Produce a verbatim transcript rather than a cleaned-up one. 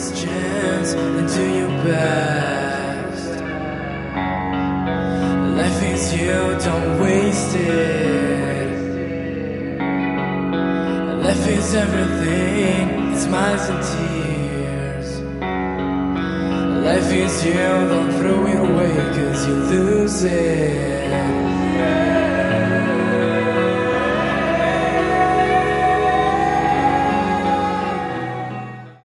this chance and do your best. Life is you, don't waste it. Life is everything, smiles and tears. Life is you, don't throw it away, cause you lose it.